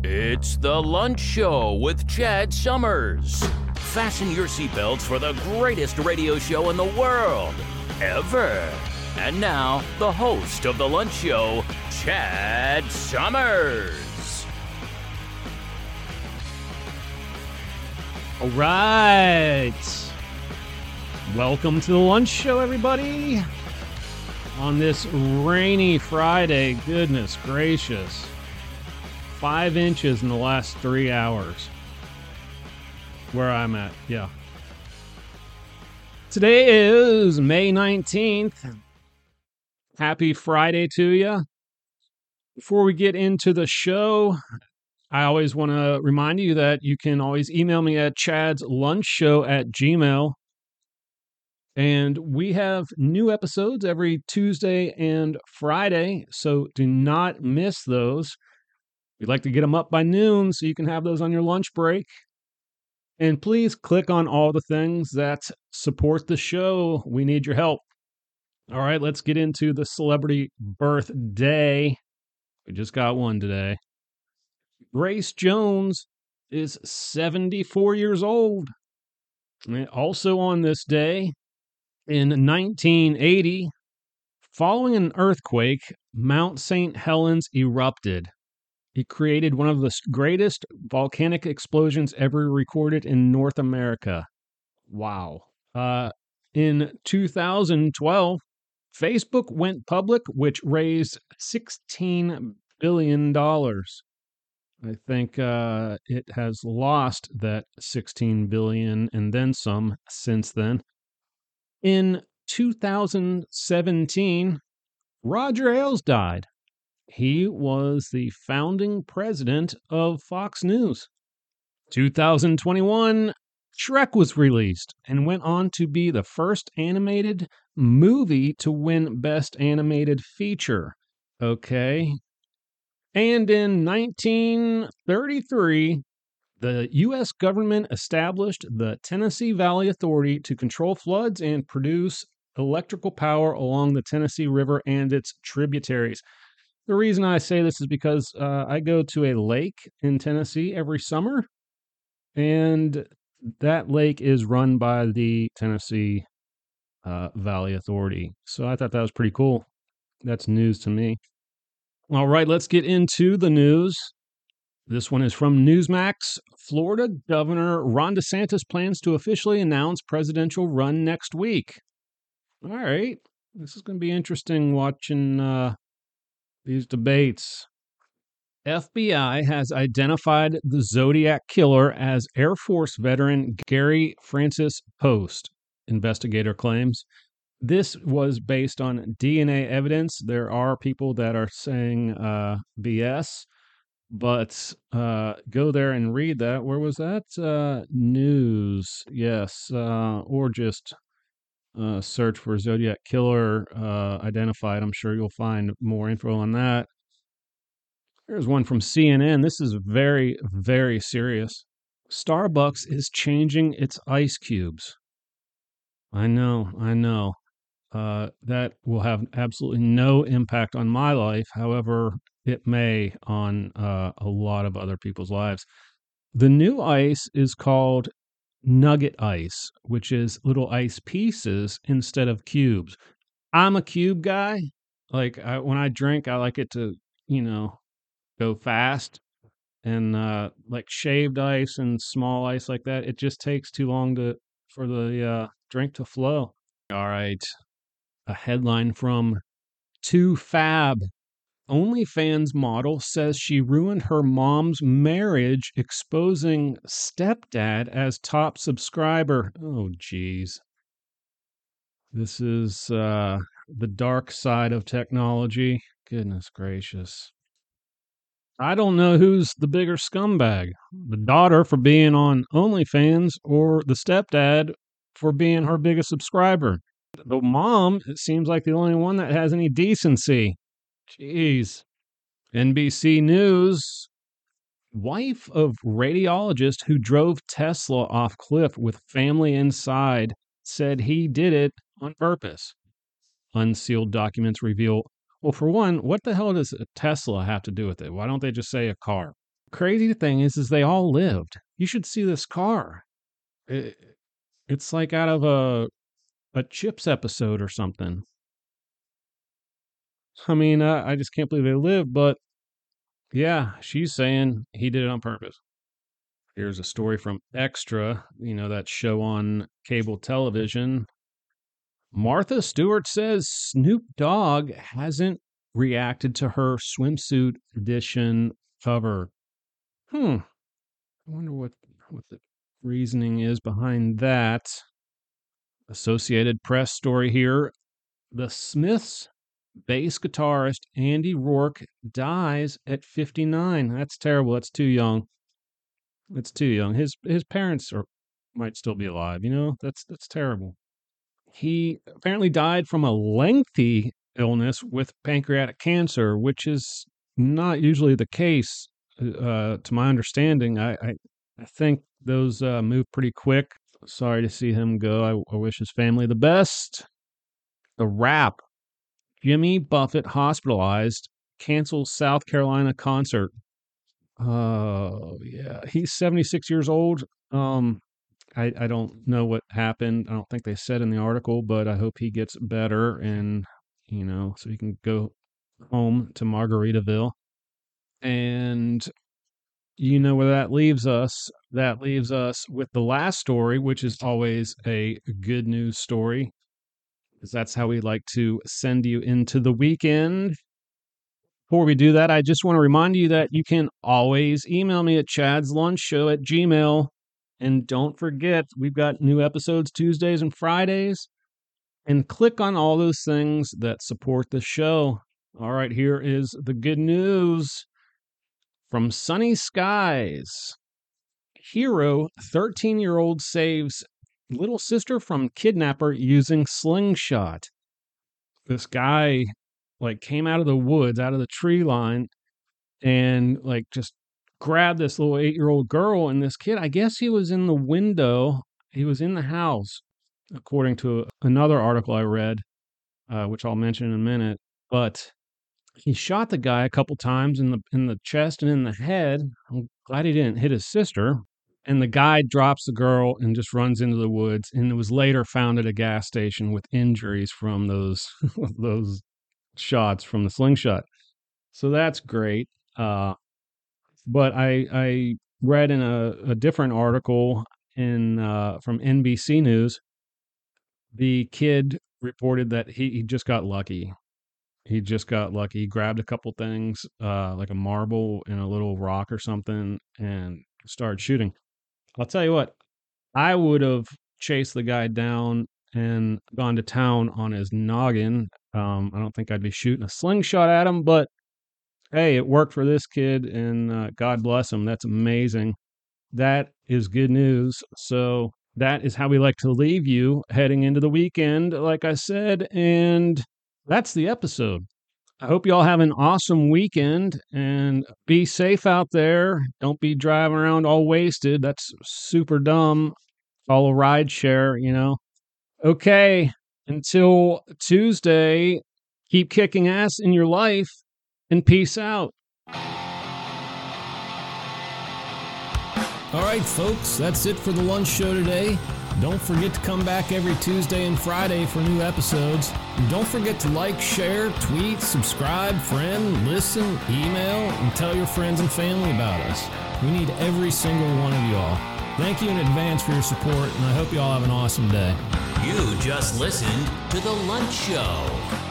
It's The Lunch Show with Chad Summers. Fasten your seatbelts for the greatest radio show in the world, ever. And now, the host of The Lunch Show, Chad Summers. All right. Welcome to The Lunch Show, everybody. On this rainy Friday, goodness gracious. 5 inches in the last 3 hours. Where I'm at, yeah. Today is May 19th. Happy Friday to you. Before we get into the show, I always want to remind you that you can always email me at chadslunchshow@gmail.com. And we have new episodes every Tuesday and Friday, so do not miss those. We'd like to get them up by noon so you can have those on your lunch break. And please click on all the things that support the show. We need your help. All right, let's get into the celebrity birthday. We just got one today. Grace Jones is 74 years old. And also on this day, in 1980, following an earthquake, Mount St. Helens erupted. It created one of the greatest volcanic explosions ever recorded in North America. Wow. In 2012, Facebook went public, which raised $16 billion. I think it has lost that $16 billion and then some since then. In 2017, Roger Ailes died. He was the founding president of Fox News. 2021, Shrek was released and went on to be the first animated movie to win Best Animated Feature. Okay. And in 1933, the U.S. government established the Tennessee Valley Authority to control floods and produce electrical power along the Tennessee River and its tributaries. The reason I say this is because I go to a lake in Tennessee every summer, and that lake is run by the Tennessee Valley Authority. So I thought that was pretty cool. That's news to me. All right, let's get into the news. This one is from Newsmax. Florida Governor Ron DeSantis plans to officially announce presidential run next week. All right, this is going to be interesting watching these debates. FBI has identified the Zodiac killer as Air Force veteran Gary Francis Post, investigator claims. This was based on DNA evidence. There are people that are saying BS, but go there and read that. Where was that? News, yes, or just search for Zodiac Killer identified. I'm sure you'll find more info on that. Here's one from CNN. This is very, very serious. Starbucks is changing its ice cubes. I know. That will have absolutely no impact on my life. However, it may on a lot of other people's lives. The new ice is called nugget ice, which is little ice pieces instead of cubes. I'm a cube guy. Like when I drink, I like it to, go fast, and like shaved ice and small ice like that. It just takes too long for the drink to flow. All right. A headline from 2Fab. OnlyFans model says she ruined her mom's marriage, exposing stepdad as top subscriber. Oh, geez. This is the dark side of technology. Goodness gracious. I don't know who's the bigger scumbag, the daughter for being on OnlyFans or the stepdad for being her biggest subscriber. The mom, it seems like the only one that has any decency. Jeez. NBC News. Wife of radiologist who drove Tesla off cliff with family inside said he did it on purpose. Unsealed documents reveal. Well, for one, what the hell does a Tesla have to do with it? Why don't they just say a car? crazy thing is they all lived. You should see this car. It's like out of a Chips episode or something. I mean, I just can't believe they lived, but yeah, she's saying he did it on purpose. Here's a story from Extra, that show on cable television. Martha Stewart says Snoop Dogg hasn't reacted to her swimsuit edition cover. I wonder what the reasoning is behind that. Associated Press story here. The Smiths bass guitarist Andy Rourke dies at 59. That's terrible. That's too young. It's too young. His parents might still be alive. That's terrible. He apparently died from a lengthy illness with pancreatic cancer, which is not usually the case, to my understanding. I think those move pretty quick. Sorry to see him go. I wish his family the best. The Wrap. Jimmy Buffett hospitalized, cancels South Carolina concert. Oh, yeah. He's 76 years old. I don't know what happened. I don't think they said in the article, but I hope he gets better and, so he can go home to Margaritaville. And where that leaves us? That leaves us with the last story, which is always a good news story, because that's how we like to send you into the weekend. Before we do that, I just want to remind you that you can always email me at chadslunchshow@gmail.com. And don't forget, we've got new episodes Tuesdays and Fridays. And click on all those things that support the show. All right, here is the good news from Sunny Skies. Hero, 13-year-old saves little sister from kidnapper using slingshot. This guy, came out of the woods, out of the tree line, and, just grabbed this little 8-year-old girl, and this kid, I guess he was in the window. He was in the house, according to another article I read, which I'll mention in a minute. But he shot the guy a couple times in the chest and in the head. I'm glad he didn't hit his sister. And the guy drops the girl and just runs into the woods, and it was later found at a gas station with injuries from those those shots from the slingshot. So that's great. But I read in a different article from NBC News, the kid reported that he just got lucky. He just got lucky. He grabbed a couple things, like a marble and a little rock or something, and started shooting. I'll tell you what, I would have chased the guy down and gone to town on his noggin. I don't think I'd be shooting a slingshot at him, but hey, it worked for this kid, and God bless him. That's amazing. That is good news. So that is how we like to leave you heading into the weekend, like I said, and that's the episode. I hope you all have an awesome weekend, and be safe out there. Don't be driving around all wasted. That's super dumb. Follow rideshare, Okay, until Tuesday, keep kicking ass in your life. And peace out. All right, folks, that's it for the lunch show today. Don't forget to come back every Tuesday and Friday for new episodes. And don't forget to like, share, tweet, subscribe, friend, listen, email, and tell your friends and family about us. We need every single one of y'all. Thank you in advance for your support, and I hope you all have an awesome day. You just listened to The Lunch Show.